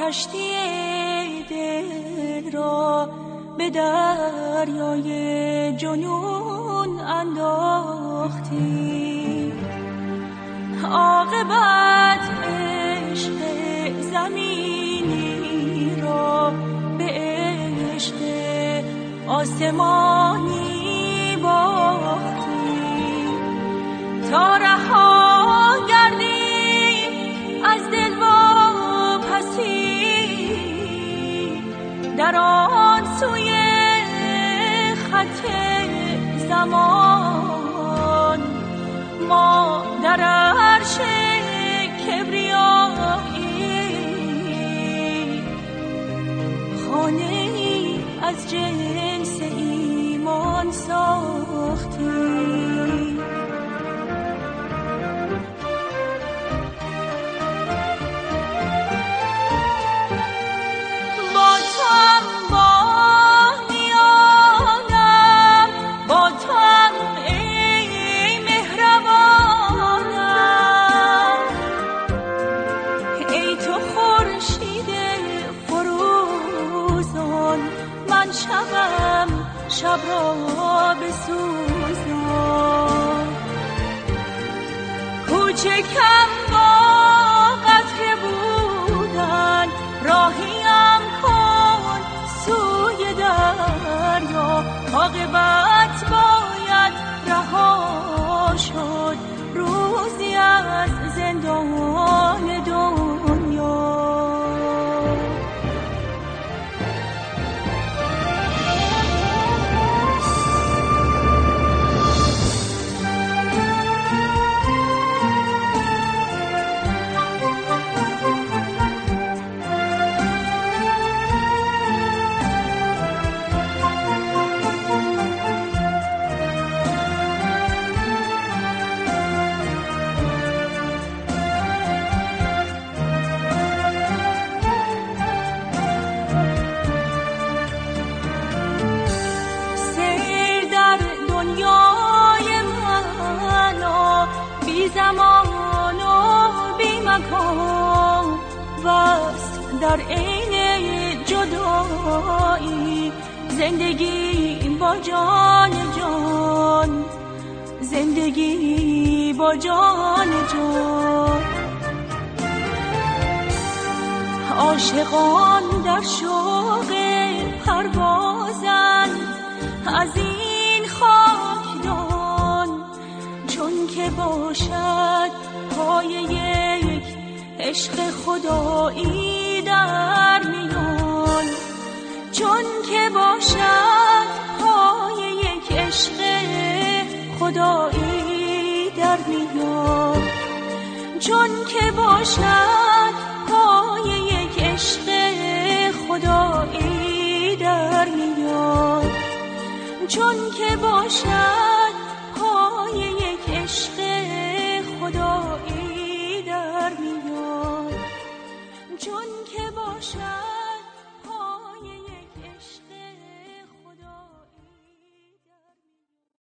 کشتی دل را به دریای جنون انداختی. عاقبت عشق زمینی را به عشق آسمانی باختی. تا رها گردی از دل واپسی در آن سوی خط زمان، ما در عرش کبریایی خانه‌ای از جنس ایمان ساختی. شب را بسوزان، کوچکم با قطره بودن، راهیم کن سوی دریا. عاقبت باید رها شد روزی از زندان دنیا. زمان و بی مکان وست در عین جدایی، زندگی با جان جان، زندگی با جان جان. عاشقان در شوق پروازند از این خاکدان، چون که باشد پای یک عشق خدایی در میان، چون که باشد پای یک عشق خدایی در میان، چون که باشد پای یک عشق خدایی در میان، چون که